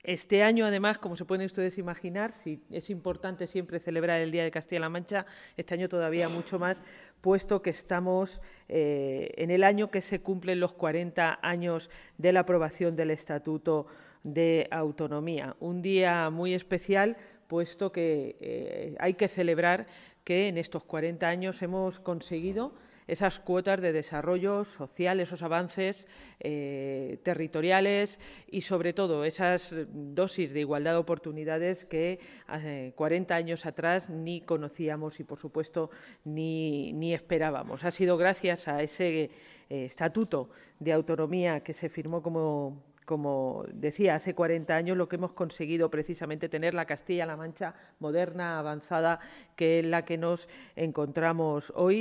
Este año, además, como se pueden ustedes imaginar, si es importante siempre celebrar el Día de Castilla-La Mancha, este año todavía mucho más, puesto que estamos en el año que se cumplen los 40 años de la aprobación del Estatuto de Autonomía. Un día muy especial, puesto que hay que celebrar que en estos 40 años hemos conseguido esas cuotas de desarrollo social, esos avances territoriales y, sobre todo, esas dosis de igualdad de oportunidades que hace 40 años atrás ni conocíamos y, por supuesto, ni esperábamos. Ha sido gracias a ese Estatuto de Autonomía que se firmó, como decía, hace 40 años, lo que hemos conseguido precisamente tener la Castilla-La Mancha moderna, avanzada, que es la que nos encontramos hoy.